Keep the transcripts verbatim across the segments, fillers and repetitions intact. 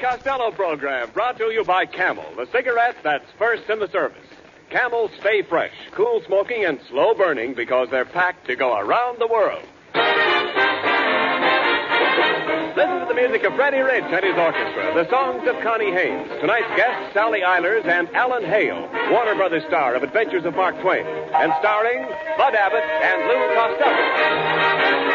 Costello program brought to you by Camel, the cigarette that's first in the service. Camel stay fresh, cool smoking, and slow burning because they're packed to go around the world. Listen to the music of Freddie Rich and his orchestra, the songs of Connie Haynes, tonight's guests Sally Eilers and Alan Hale, Warner Brothers star of Adventures of Mark Twain, and starring Bud Abbott and Lou Costello.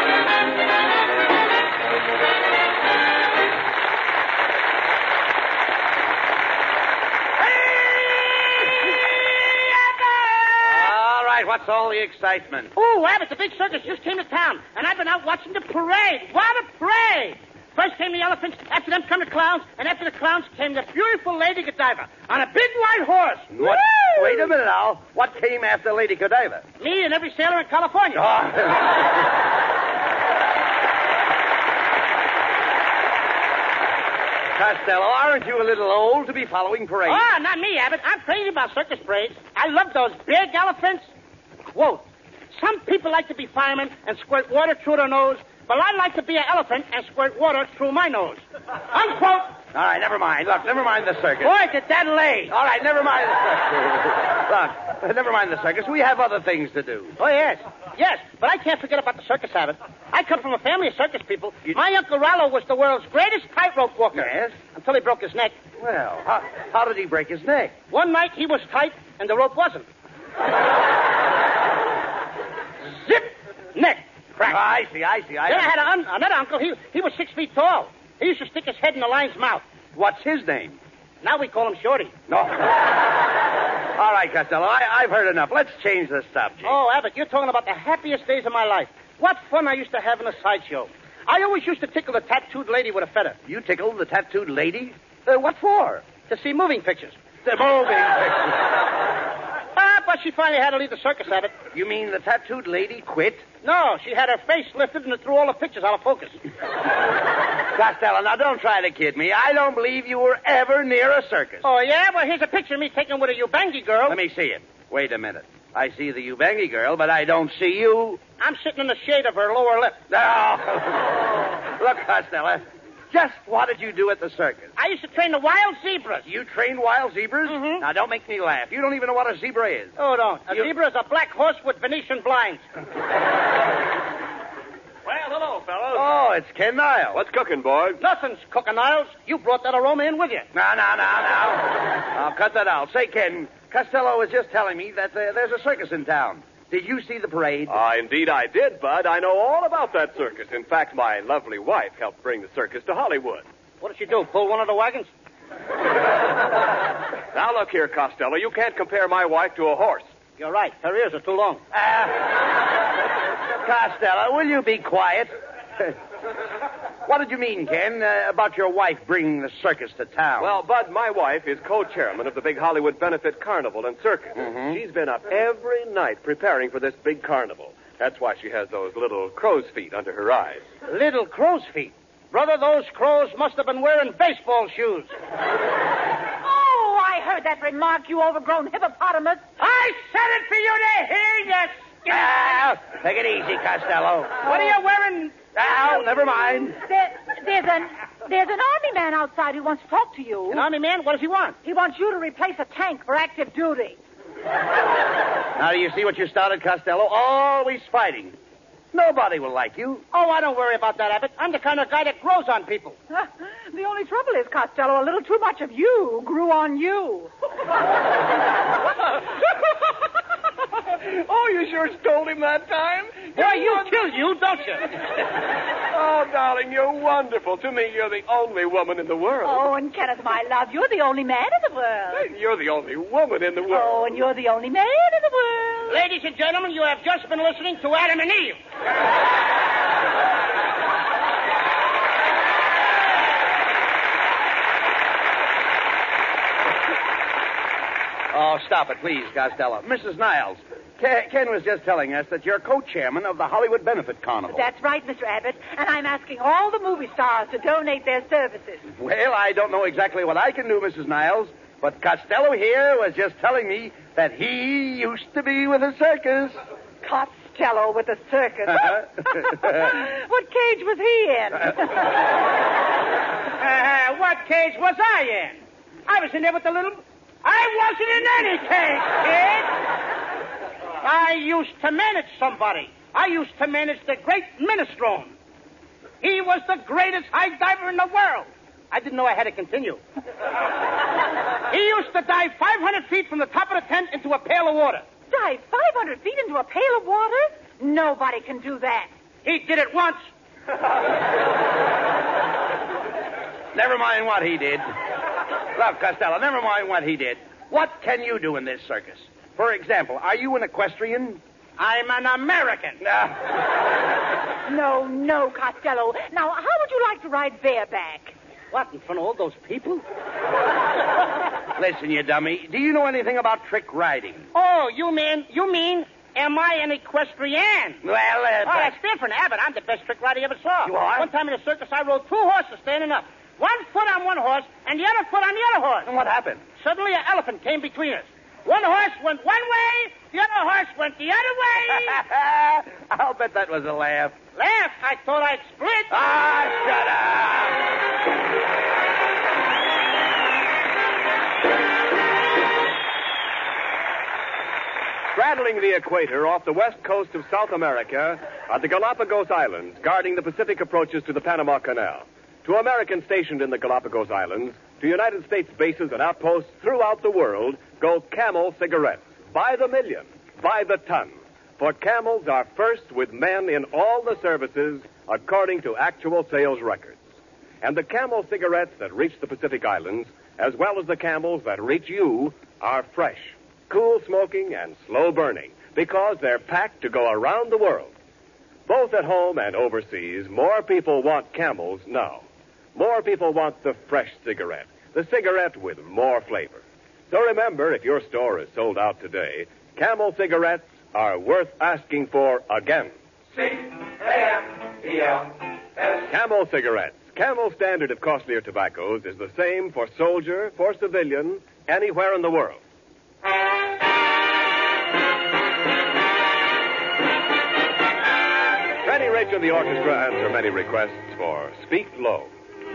What's all the excitement? Oh, Abbott, the big circus just came to town, and I've been out watching the parade. What a parade! First came the elephants, after them come the clowns, and after the clowns came the beautiful Lady Godiva on a big white horse. What? Woo! Wait a minute, Al. What came after Lady Godiva? Me and every sailor in California. Oh. Costello, aren't you a little old to be following parades? Oh, not me, Abbott. I'm crazy about circus parades. I love those big elephants. Quote, some people like to be firemen and squirt water through their nose, but I like to be an elephant and squirt water through my nose. Unquote. All right, never mind. Look, never mind the circus. Boy, did that lay. All right, never mind the circus. Look, never mind the circus. We have other things to do. Oh, yes. Yes, but I can't forget about the circus, Abbott. I come from a family of circus people. You... My Uncle Rollo was the world's greatest tightrope walker. Yes? Until he broke his neck. Well, how, how did he break his neck? One night he was tight and the rope wasn't. Zip! Neck. Crack. Oh, I see, I see. I then I had a un- another uncle. He, he was six feet tall. He used to stick his head in the lion's mouth. What's his name? Now we call him Shorty. No. All right, Costello, I, I've heard enough. Let's change the subject. Oh, Abbott, you're talking about the happiest days of my life. What fun I used to have in a sideshow. I always used to tickle the tattooed lady with a feather. You tickled the tattooed lady? Uh, what for? To see moving pictures. The moving pictures. Ah, but she finally had to leave the circus, Abbott. You mean the tattooed lady quit? No, she had her face lifted and it threw all the pictures out of focus. Costello, now don't try to kid me. I don't believe you were ever near a circus. Oh, yeah? Well, here's a picture of me taken with a Ubangi girl. Let me see it. Wait a minute. I see the Ubangi girl, but I don't see you. I'm sitting in the shade of her lower lip. No. Look, Costello, just what did you do at the circus? I used to train the wild zebras. You trained wild zebras? Mm-hmm. Now, don't make me laugh. You don't even know what a zebra is. Oh, don't. A You... zebra is a black horse with Venetian blinds. Well, hello, fellows. Oh, it's Ken Niles. What's cooking, boys? Nothing's cooking, Niles. You brought that aroma in with you. No, no, no, no. I'll cut that out. Say, Ken, Costello was just telling me that uh, there's a circus in town. Did you see the parade? Ah, uh, indeed I did, Bud. I know all about that circus. In fact, my lovely wife helped bring the circus to Hollywood. What did she do, pull one of the wagons? Now, look here, Costello. You can't compare my wife to a horse. You're right. Her ears are too long. Uh, Costello, will you be quiet? What did you mean, Ken, uh, about your wife bringing the circus to town? Well, Bud, my wife is co-chairman of the big Hollywood Benefit Carnival and Circus. Mm-hmm. She's been up every night preparing for this big carnival. That's why she has those little crow's feet under her eyes. Little crow's feet? Brother, those crows must have been wearing baseball shoes. Oh, I heard that remark, you overgrown hippopotamus. I said it for you to hear, you skin. Ah, take it easy, Costello. What are you wearing? Now, never mind. There, there's an there's an army man outside who wants to talk to you. An army man? What does he want? He wants you to replace a tank for active duty. Now, do you see what you started, Costello? Always fighting. Nobody will like you. Oh, I don't worry about that, Abbott. I'm the kind of guy that grows on people. The only trouble is, Costello, a little too much of you grew on you. Oh, you sure stole him that time. Boy, you kill you, don't you? Oh, darling, you're wonderful. To me, you're the only woman in the world. Oh, and Kenneth, my love, you're the only man in the world. You're the only woman in the world. Oh, and you're the only man in the world. Ladies and gentlemen, you have just been listening to Adam and Eve. Oh, stop it, please, Costello. Missus Niles, Ken, Ken was just telling us that you're co-chairman of the Hollywood Benefit Carnival. That's right, Mister Abbott, and I'm asking all the movie stars to donate their services. Well, I don't know exactly what I can do, Missus Niles, but Costello here was just telling me that he used to be with a circus. Costello? Costello with the circus. What cage was he in? Uh, what cage was I in? I was in there with the little... I wasn't in any cage, kid. I used to manage somebody. I used to manage the great Minestrone. He was the greatest high diver in the world. I didn't know I had to continue. He used to dive five hundred feet from the top of the tent into a pail of water. Dive five hundred feet into a pail of water? Nobody can do that. He did it once. Never mind what he did. Look, Costello, never mind what he did. What can you do in this circus? For example, are you an equestrian? I'm an American. No, no, Costello. Now, how would you like to ride bareback? What, in front of all those people? Listen, you dummy. Do you know anything about trick riding? Oh, you mean, you mean, am I an equestrian? Well, uh, Oh, that's different, Abbott. I'm the best trick rider you ever saw. You are? One time in a circus, I rode two horses standing up. One foot on one horse and the other foot on the other horse. And what happened? Suddenly, an elephant came between us. One horse went one way, the other horse went the other way. I'll bet that was a laugh. Laugh, I thought I'd split. Ah, shut up! Straddling the equator off the west coast of South America are the Galapagos Islands, guarding the Pacific approaches to the Panama Canal. To Americans stationed in the Galapagos Islands, to United States bases and outposts throughout the world, go Camel cigarettes. By the million, by the ton. For Camels are first with men in all the services according to actual sales records. And the Camel cigarettes that reach the Pacific Islands, as well as the Camels that reach you, are fresh, cool smoking, and slow burning, because they're packed to go around the world. Both at home and overseas, more people want Camels now. More people want the fresh cigarette, the cigarette with more flavor. So remember, if your store is sold out today, Camel cigarettes are worth asking for again. C A M E L S. Camel cigarettes. Camel standard of costlier tobaccos is the same for soldier, for civilian, anywhere in the world. Freddie Rich and the orchestra answer many requests for Speak Low.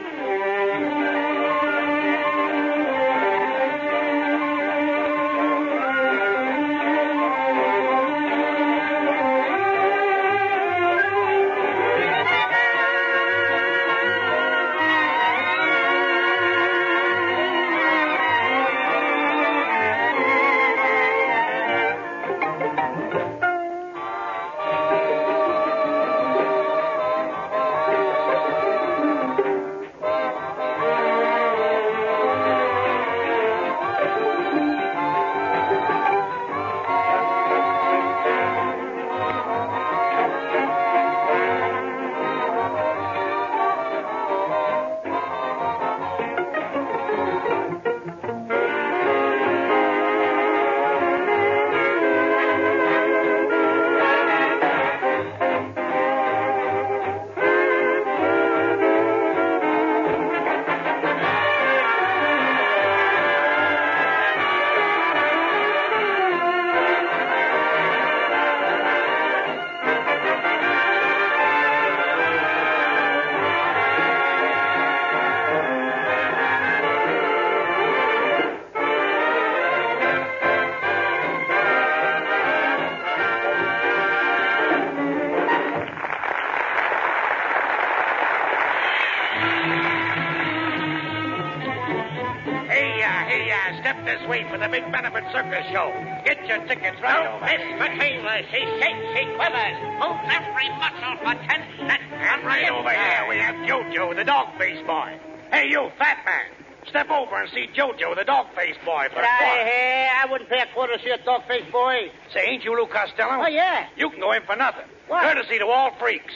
This way for the big benefit circus show. Get your tickets right Don't over. miss Fatima. She shakes, she quivers, moves every muscle for ten cents. And right over here we have Jojo, the dog-faced boy. Hey, you, fat man. Step over and see Jojo, the dog-faced boy, for a Get out of quarter. here. I wouldn't pay a quarter to see a dog-faced boy. Say, ain't you Lou Costello? Oh, yeah. You can go in for nothing. What? Courtesy to all freaks.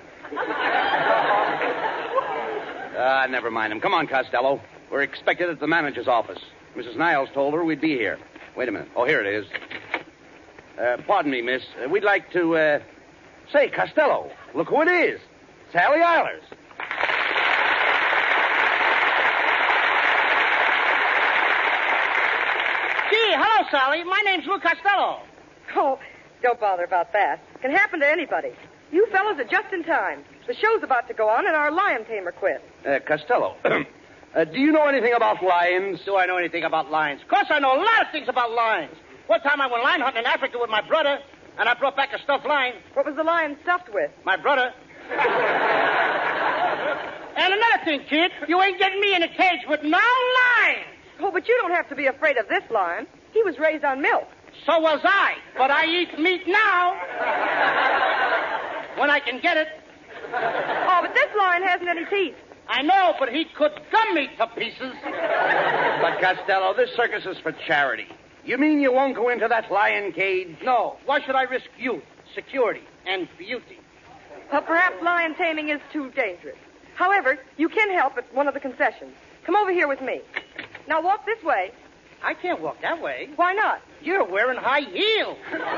Ah, uh, never mind him. Come on, Costello. We're expected at the manager's office. Missus Niles told her we'd be here. Wait a minute. Oh, here it is. Uh, pardon me, miss. Uh, we'd like to, uh... Say, Costello, look who it is. Sally Eilers. Gee, hello, Sally. My name's Lou Costello. Oh, don't bother about that. Can happen to anybody. You fellas are just in time. The show's about to go on, and our lion tamer quit. Uh, Costello, uh, do you know anything about lions? Do I know anything about lions? Of course I know a lot of things about lions. One time I went lion hunting in Africa with my brother, and I brought back a stuffed lion. What was the lion stuffed with? My brother. And another thing, kid, you ain't getting me in a cage with no lion. Oh, but you don't have to be afraid of this lion. He was raised on milk. So was I, but I eat meat now. When I can get it. Oh, but this lion hasn't any teeth. I know, but he could gum me to pieces. But, Costello, this circus is for charity. You mean you won't go into that lion cage? No. Why should I risk youth, security, and beauty? Well, perhaps lion taming is too dangerous. However, you can help at one of the concessions. Come over here with me. Now walk this way. I can't walk that way. Why not? You're wearing high heels.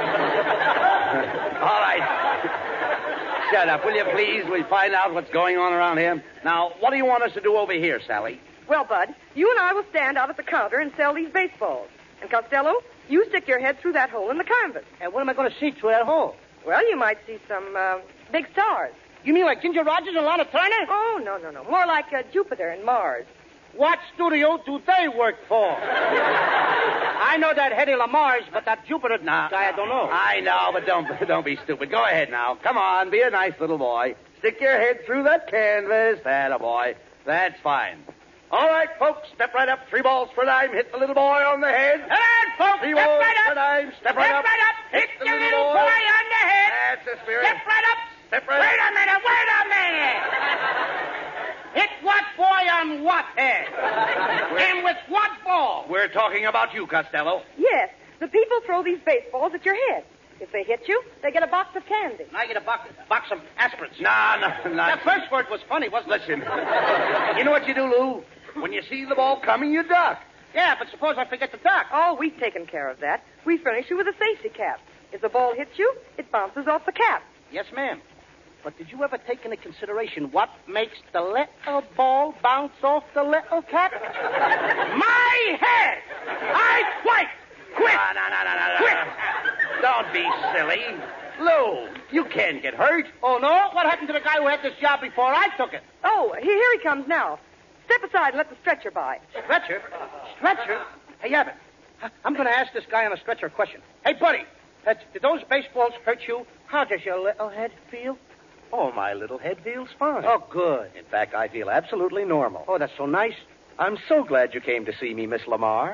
All right. Shut up, will you please? We'll find out what's going on around here. Now, what do you want us to do over here, Sally? Well, Bud, you and I will stand out at the counter and sell these baseballs. And Costello, you stick your head through that hole in the canvas. And what am I going to see through that hole? Well, you might see some uh, big stars. You mean like Ginger Rogers and Lana Turner? Oh, no, no, no. More like uh, Jupiter and Mars. What studio do they work for? I know that Hedy Lamar's, but that Jupiter nah, guy, I don't know. I know, but don't don't be stupid. Go ahead now. Come on, be a nice little boy. Stick your head through that canvas. That a boy. That's fine. All right, folks, step right up. Three balls for a dime. Hit the little boy on the head. Come on, folks. Three step balls right up. for a dime. Step right step up. right up. Hit, Hit the, the little boy. boy on the head. That's the spirit. Step right up. Step right wait up. a minute. Wait a minute. Hit what boy on what head? And with what ball? We're talking about you, Costello. Yes. The people throw these baseballs at your head. If they hit you, they get a box of candy. And I get a box, box of aspirins. No, no, no. That first word was funny, wasn't it? Listen. You know what you do, Lou? When you see the ball coming, you duck. Yeah, but suppose I forget to duck. Oh, we've taken care of that. We furnish you with a safety cap. If the ball hits you, it bounces off the cap. Yes, ma'am. But did you ever take into consideration what makes the little ball bounce off the little cap? My head! I quit! Quit! No, no, no, no, no, no. Quit! Don't be silly. Lou, you can't get hurt. Oh, no? What happened to the guy who had this job before I took it? Oh, he, here he comes now. Step aside and let the stretcher by. Stretcher? Stretcher? Hey, Abbott, I'm going to ask this guy on a stretcher a question. Hey, buddy, uh, did those baseballs hurt you? How does your little head feel? Oh, my little head feels fine. Oh, good. In fact, I feel absolutely normal. Oh, that's so nice. I'm so glad you came to see me, Miss Lamar.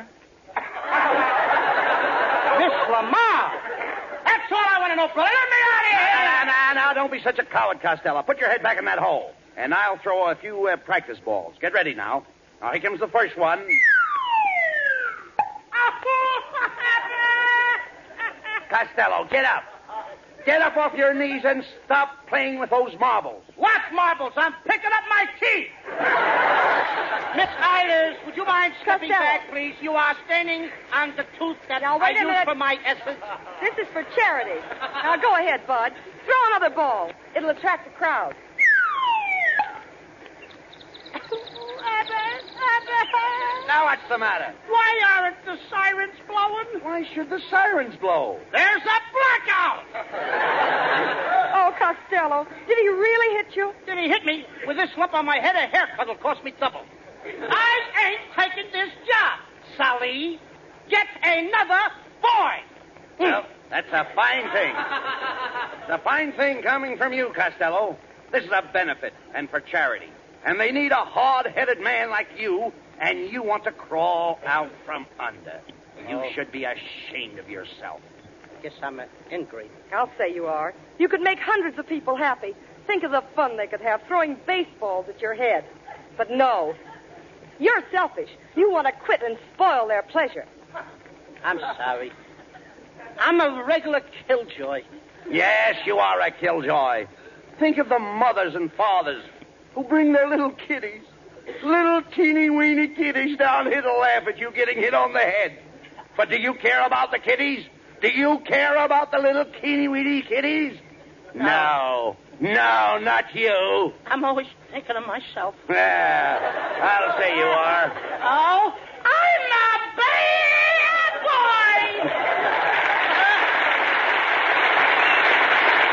Miss Lamar? That's all I want to know, brother. Let me out of here! Now, now, now, don't be such a coward, Costello. Put your head back in that hole. And I'll throw a few uh, practice balls. Get ready now. Now, here comes the first one. Costello, get up. Get up off your knees and stop playing with those marbles. What marbles? I'm picking up my teeth. Miss Eilers, would you mind stepping Costello. back, please? You are standing on the tooth that Now, I wait a use minute. for my essence. This is for charity. Now, go ahead, Bud. Throw another ball. It'll attract the crowd. Now, what's the matter? Why aren't the sirens blowing? Why should the sirens blow? There's a blackout! Oh, Costello, did he really hit you? Did he hit me? With this lump on my head, a haircut will cost me double. I ain't taking this job, Sally. Get another boy. Well, that's a fine thing. It's a fine thing coming from you, Costello. This is a benefit and for charity. And they need a hard-headed man like you, and you want to crawl out from under. You Oh. should be ashamed of yourself. I guess I'm an ingrate. I'll say you are. You could make hundreds of people happy. Think of the fun they could have throwing baseballs at your head. But no. You're selfish. You want to quit and spoil their pleasure. I'm sorry. I'm a regular killjoy. Yes, you are a killjoy. Think of the mothers and fathers who bring their little kiddies, little teeny-weeny kiddies down here to laugh at you getting hit on the head. But do you care about the kiddies? Do you care about the little teeny-weeny kiddies? No. No, not you. I'm always thinking of myself. Yeah, I'll say you are. Oh, I'm a bad boy!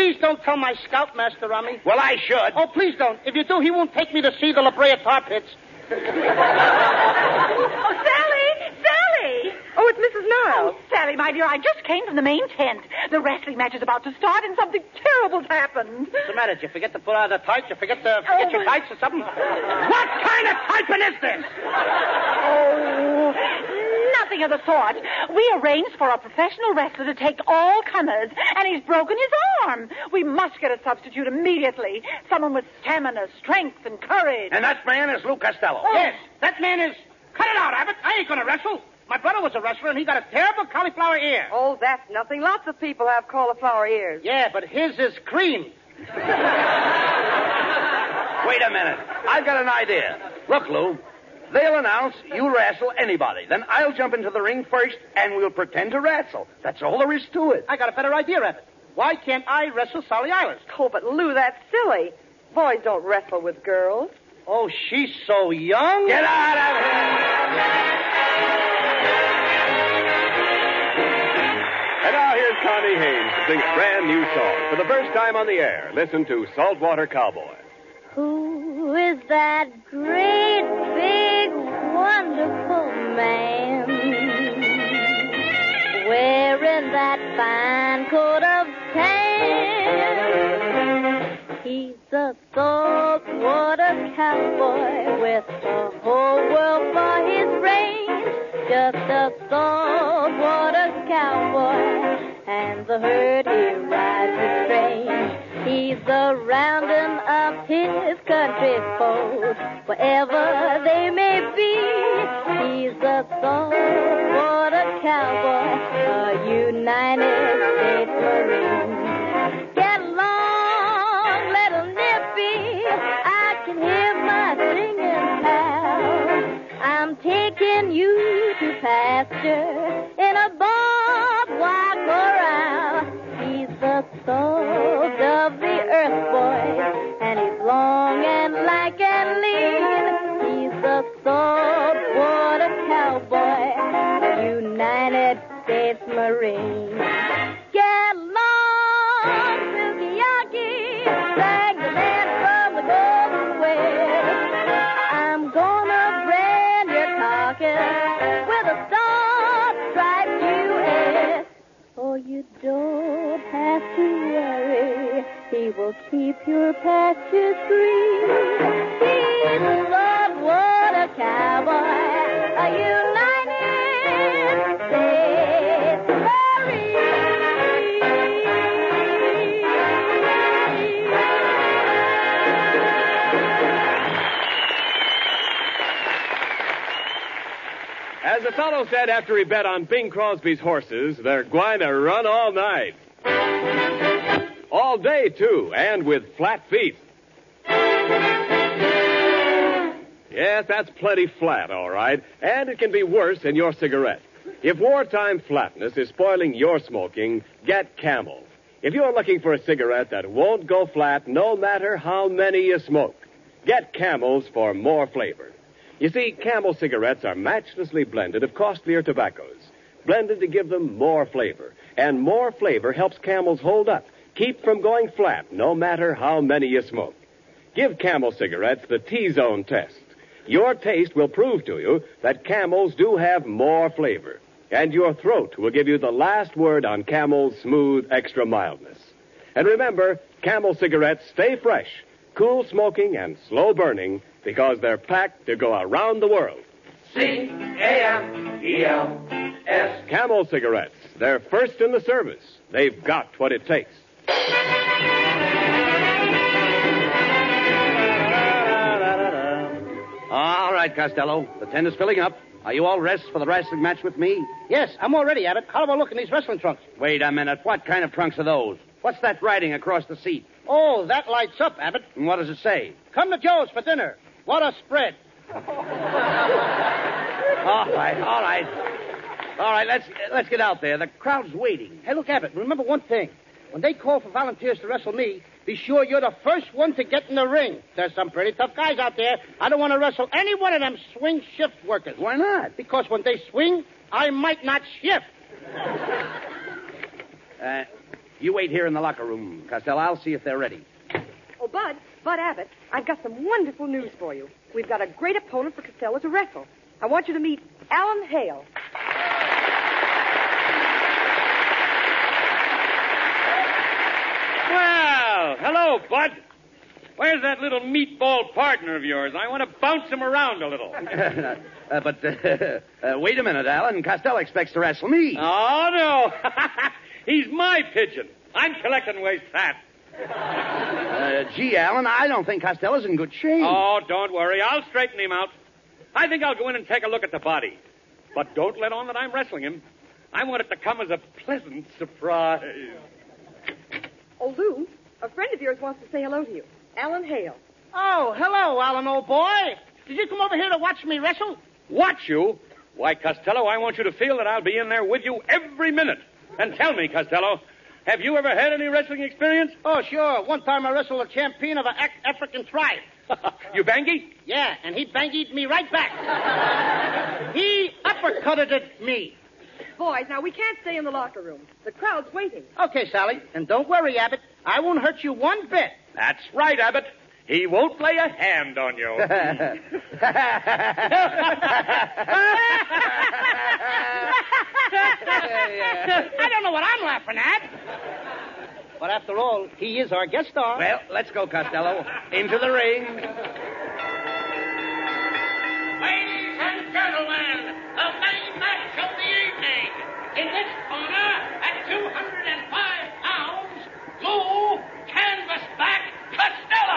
please don't tell my scoutmaster on me. Well, I should. Oh, please don't. If you do, he won't take me to see the La Brea Tar Pits. Oh, Sally! Sally! Oh, it's Missus Niles. Oh, Sally, my dear, I just came from the main tent. The wrestling match is about to start, and something terrible's happened. What's the matter? Did you forget to put on the tights? You forget to forget Oh, your tights or something? What kind of typing is this? Oh, nothing of the sort. We arranged for a professional wrestler to take all comers, and he's broken his arm. We must get a substitute immediately. Someone with stamina, strength, and courage. And that man is Lou Costello. Oh. Yes, that man is... Cut it out, Abbott. I ain't going to wrestle. My brother was a wrestler, and he got a terrible cauliflower ear. Oh, that's nothing. Lots of people have cauliflower ears. Yeah, but his is cream. Wait a minute. I've got an idea. Look, Lou. They'll announce you wrestle anybody. Then I'll jump into the ring first, and we'll pretend to wrestle. That's all there is to it. I got a better idea, Abbott. Why can't I wrestle Sally Eilers? Oh, but Lou, that's silly. Boys don't wrestle with girls. Oh, she's so young. Get out of here! And now here's Connie Haynes to sing a brand new song. For the first time on the air, listen to Saltwater Cowboy. Who is that great, big, wonderful man wearing that fine coat of tan? He's a saltwater cowboy with the whole world for his range. Just a saltwater cowboy, and the herd he rides is strange. He's a rounding up his country foes, wherever they may be. He's a saltwater cowboy, a United States Marine. Get along, little Nippy, I can hear my singing pal. I'm taking you to pasture in a barbed wire corral. He's the salt of the earth, boy, and he's long and lank and lean. He's the saltwater cowboy, a United States Marine. Get along, Silky-Yaki, sang the man from the Golden West. I'm gonna brand your carcass with a star-striped U S. Oh, you don't have to worry, he will keep your pastures green. He's a saltwater cowboy, a United States As the fellow said after he bet on Bing Crosby's horses, they're going to run all night. All day, too, and with flat feet. Yes, that's plenty flat, all right. And it can be worse in your cigarette. If wartime flatness is spoiling your smoking, get Camel. If you're looking for a cigarette that won't go flat no matter how many you smoke, get Camels for more flavor. You see, Camel cigarettes are matchlessly blended of costlier tobaccos, blended to give them more flavor. And more flavor helps Camels hold up, keep from going flat, no matter how many you smoke. Give Camel cigarettes the T-zone test. Your taste will prove to you that Camels do have more flavor, and your throat will give you the last word on Camel's smooth extra mildness. And remember, Camel cigarettes stay fresh, cool smoking, and slow burning, because they're packed to go around the world. C A M E L S. Camel cigarettes. They're first in the service. They've got what it takes. All right, Costello. The tent is filling up. Are you all dressed for the wrestling match with me? Yes, I'm all ready, Abbott. How do I look in these wrestling trunks? Wait a minute. What kind of trunks are those? What's that writing across the seat? Oh, that lights up, Abbott. And what does it say? Come to Joe's for dinner. What a spread. All right, all right. All right, let's let's get out there. The crowd's waiting. Hey, look, Abbott, remember one thing. When they call for volunteers to wrestle me, be sure you're the first one to get in the ring. There's some pretty tough guys out there. I don't want to wrestle any one of them swing shift workers. Why not? Because when they swing, I might not shift. Uh, You wait here in the locker room, Costello. I'll see if they're ready. Oh, Bud, Bud Abbott, I've got some wonderful news for you. We've got a great opponent for Costello to wrestle. I want you to meet Alan Hale. Well, hello, Bud. Where's that little meatball partner of yours? I want to bounce him around a little. uh, but uh, uh, wait a minute, Alan. Costello expects to wrestle me. Oh, no. He's my pigeon. I'm collecting waste fat. Uh, gee, Alan, I don't think Costello's in good shape. Oh, don't worry. I'll straighten him out. I think I'll go in and take a look at the body. But don't let on that I'm wrestling him. I want it to come as a pleasant surprise. Oh, Lou, a friend of yours wants to say hello to you. Alan Hale. Oh, hello, Alan, old boy. Did you come over here to watch me wrestle? Watch you? Why, Costello, I want you to feel that I'll be in there with you every minute. And tell me, Costello, have you ever had any wrestling experience? Oh, sure. One time I wrestled a champion of an African tribe. You bangy? Yeah, and he bangied me right back. He uppercutted me. Boys, now we can't stay in the locker room. The crowd's waiting. Okay, Sally. And don't worry, Abbott. I won't hurt you one bit. That's right, Abbott. He won't lay a hand on you. I don't know what I'm laughing at. But after all, he is our guest star. Well, let's go, Costello. Into the ring. Ladies and gentlemen, the main match of the evening. In this corner, at two hundred five pounds, Lou Canvasback Costello.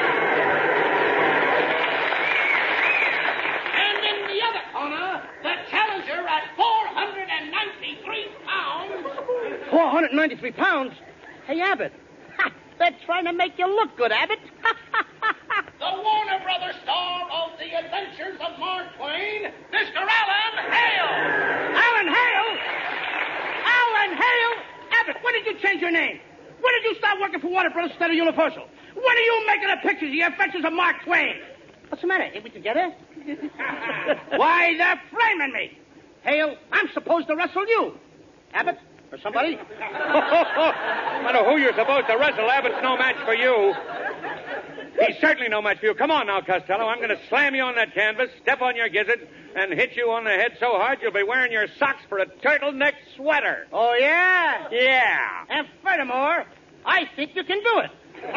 And in the other corner, the challenger at four hundred ninety-three pounds. four hundred ninety-three pounds? Hey, Abbott. Ha, they're trying to make you look good, Abbott. The Warner Brothers star of The Adventures of Mark Twain, Mister Alan Hale. Alan Hale? Alan Hale? Abbott, when did you change your name? When did you start working for Warner Brothers instead of Universal? When are you making the pictures of The Adventures of Mark Twain? What's the matter? Ain't we together? Why, they're flaming me. Hale, I'm supposed to wrestle you. Abbott, or somebody? No matter who you're supposed to wrestle, Abbott's no match for you. He's certainly no match for you. Come on now, Costello. I'm going to slam you on that canvas, step on your gizzard, and hit you on the head so hard you'll be wearing your socks for a turtleneck sweater. Oh, yeah? Yeah. And furthermore, I think you can do it.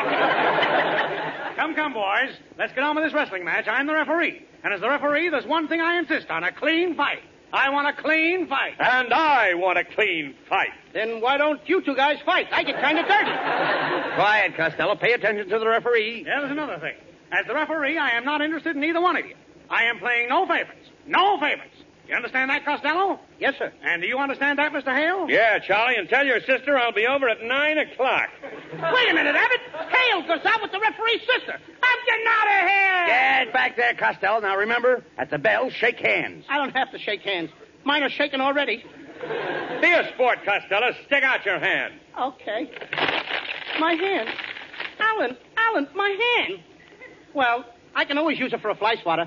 Come, come, boys. Let's get on with this wrestling match. I'm the referee. And as the referee, there's one thing I insist on, a clean fight. I want a clean fight. And I want a clean fight. Then why don't you two guys fight? I get kind of dirty. Quiet, Costello. Pay attention to the referee. Yeah, there's another thing. As the referee, I am not interested in either one of you. I am playing no favorites. No favorites. You understand that, Costello? Yes, sir. And do you understand that, Mister Hale? Yeah, Charlie, and tell your sister I'll be over at nine o'clock. Wait a minute, Abbott. Hale goes out with the referee's sister. I'm getting out of here. Get back there, Costello. Now, remember, at the bell, shake hands. I don't have to shake hands. Mine are shaking already. Be a sport, Costello. Stick out your hand. Okay. My hand. Alan, Alan, my hand. Well, I can always use it for a fly swatter.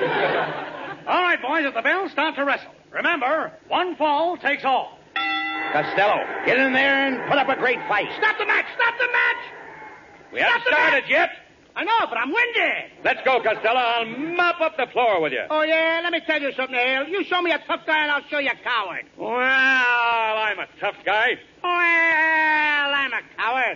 All right, boys, at the bell, start to wrestle. Remember, one fall takes all. Costello, get in there and put up a great fight. Stop the match! Stop the match! We haven't started yet. I know, but I'm winded. Let's go, Costello. I'll mop up the floor with you. Oh, yeah? Let me tell you something, Hale. You show me a tough guy, and I'll show you a coward. Well, I'm a tough guy. Well, I'm a coward.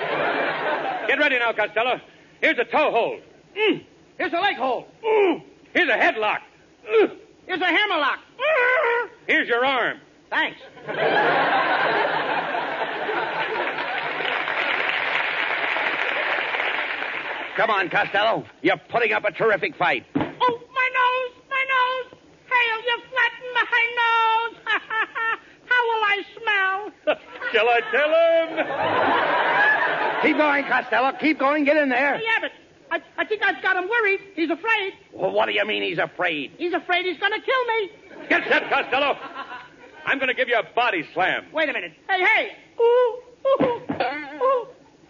Get ready now, Costello. Here's a toe hold. Mm. Here's a leg hold. Mm. Here's a headlock. Mm. Here's a hammerlock. Mm. Here's your arm. Thanks. Come on, Costello. You're putting up a terrific fight. Oh, my nose, my nose. Hale, you flattened my nose. How will I smell? Shall I tell him? Keep going, Costello. Keep going. Get in there. Hey, Abbott, I, I think I've got him worried. He's afraid. Well, what do you mean he's afraid? He's afraid he's going to kill me. Get set, Costello. I'm going to give you a body slam. Wait a minute. Hey, hey. Ooh, ooh, ooh.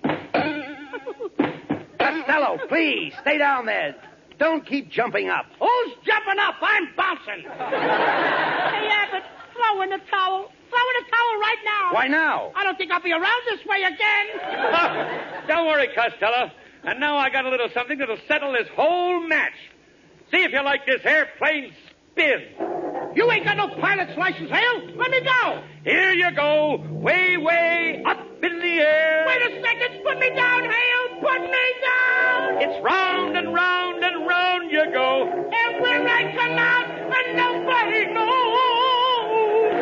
Costello, please, stay down there. Don't keep jumping up. Who's jumping up? I'm bouncing. Hey, Abbott, throw in the towel. Throw in in a towel right now. Why now? I don't think I'll be around this way again. Don't worry, Costello. And now I got a little something that'll settle this whole match. See if you like this airplane spin. You ain't got no pilot's license, Hale. Let me go. Here you go. Way, way up in the air. Wait a second. Put me down, Hale. Put me down. It's round and round and round you go. And where I come out, and nobody knows.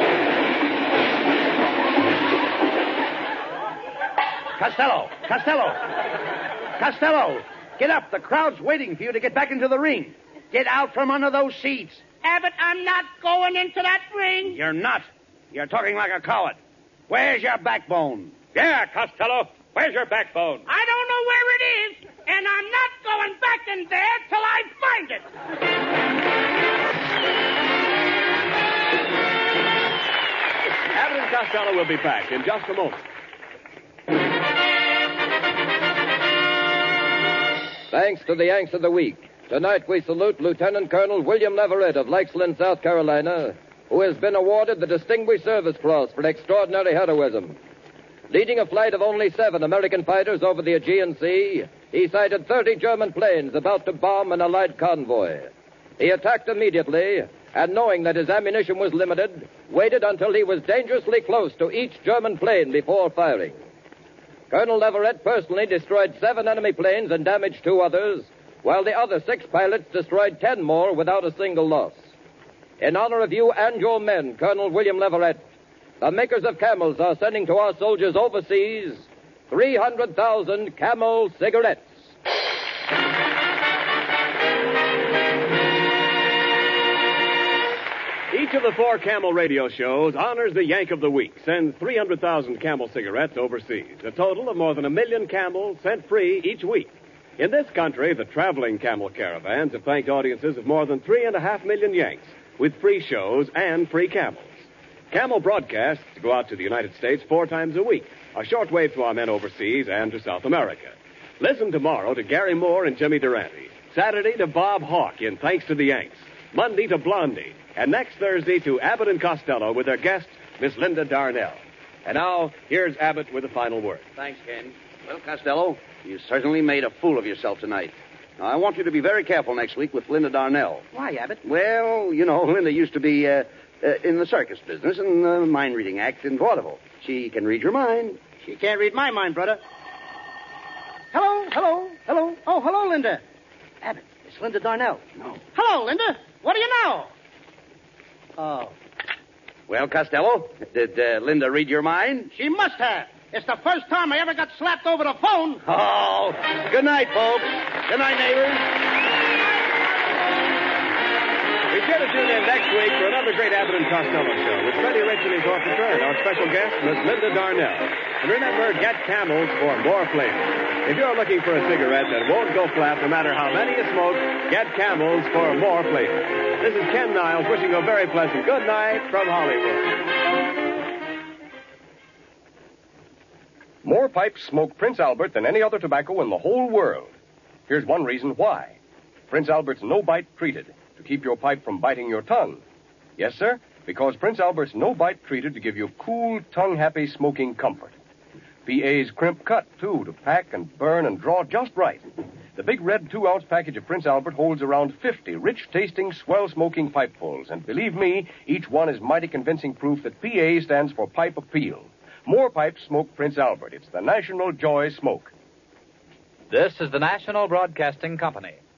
Costello! Costello! Costello! Get up. The crowd's waiting for you to get back into the ring. Get out from under those seats. Abbott, I'm not going into that ring. You're not. You're talking like a coward. Where's your backbone? Yeah, Costello. Where's your backbone? I don't know where it is, and I'm not going back in there till I find it. Abbott and Costello will be back in just a moment. Thanks to the Yanks of the Week. Tonight we salute Lieutenant Colonel William Leverett of Lexington, South Carolina, who has been awarded the Distinguished Service Cross for extraordinary heroism. Leading a flight of only seven American fighters over the Aegean Sea, he sighted thirty German planes about to bomb an Allied convoy. He attacked immediately, and knowing that his ammunition was limited, waited until he was dangerously close to each German plane before firing. Colonel Leverett personally destroyed seven enemy planes and damaged two others, while the other six pilots destroyed ten more without a single loss. In honor of you and your men, Colonel William Leverett, the makers of Camels are sending to our soldiers overseas three hundred thousand Camel cigarettes. Each of the four Camel radio shows honors the Yank of the Week, sends three hundred thousand Camel cigarettes overseas, a total of more than a million Camels sent free each week. In this country, the traveling Camel caravans have thanked audiences of more than three and a half million Yanks with free shows and free Camels. Camel broadcasts go out to the United States four times a week, a shortwave to our men overseas and to South America. Listen tomorrow to Gary Moore and Jimmy Durante. Saturday to Bob Hawke in Thanks to the Yanks. Monday to Blondie. And next Thursday to Abbott and Costello with their guest, Miss Linda Darnell. And now, here's Abbott with the final word. Thanks, Ken. Well, Costello, you certainly made a fool of yourself tonight. Now, I want you to be very careful next week with Linda Darnell. Why, Abbott? Well, you know, Linda used to be uh, uh, in the circus business and the mind-reading act in vaudeville. She can read your mind. She can't read my mind, brother. Hello, hello, hello. Oh, hello, Linda. Abbott, it's Linda Darnell. No. Hello, Linda. What do you know? Oh. Well, Costello, did uh, Linda read your mind? She must have. It's the first time I ever got slapped over the phone. Oh, good night, folks. Good night, neighbors. Be sure to tune in next week for another great Abbott and Costello show with Freddie Rich and his orchestra and our special guest, Miss Linda Darnell. And remember, get Camels for more flavor. If you're looking for a cigarette that won't go flat no matter how many you smoke, get Camels for more flavor. This is Ken Niles wishing you a very pleasant good night from Hollywood. More pipes smoke Prince Albert than any other tobacco in the whole world. Here's one reason why. Prince Albert's no-bite treated to keep your pipe from biting your tongue. Yes, sir, because Prince Albert's no-bite treated to give you cool, tongue-happy smoking comfort. P A's crimp cut, too, to pack and burn and draw just right. The big red two-ounce package of Prince Albert holds around fifty rich-tasting, swell-smoking pipefuls. And believe me, each one is mighty convincing proof that P A stands for Pipe Appeal. More pipes smoke Prince Albert. It's the National Joy Smoke. This is the National Broadcasting Company.